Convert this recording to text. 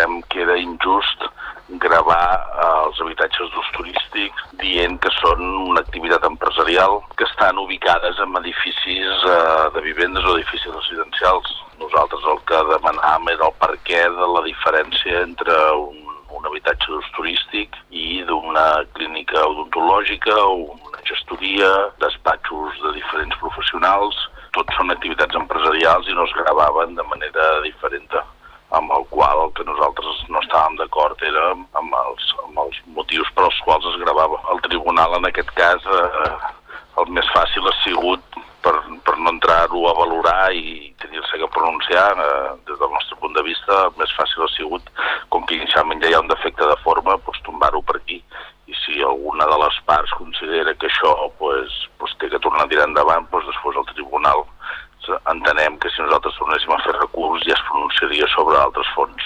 creiem que era injust gravar els habitatges d'ús turístic dient que són una activitat empresarial, que estan ubicades en edificis de vivendes o edificis residencials. Nosaltres el que demanàvem era el perquè de la diferència entre un habitatge d'ús turístic i d'una clínica odontològica o una gestoria, despatxos de diferents professionals. Tots són activitats empresarials i no es gravaven de manera diferent, amb el qual el que nosaltres no estàvem d'acord era amb els motius per als quals es gravava. El tribunal, en aquest cas, el més fàcil ha sigut, per no entrar-ho a valorar i tenir-se que pronunciar, des del nostre punt de vista, el més fàcil ha sigut, com que inicialment ja hi ha un defecte de forma, tombar-ho per aquí. I si alguna de les parts considera que això té que tornar a tirar endavant, després el tribunal entenem que si nosaltres tornéssim a fer recurs ja es pronunciaria sobre altres fons.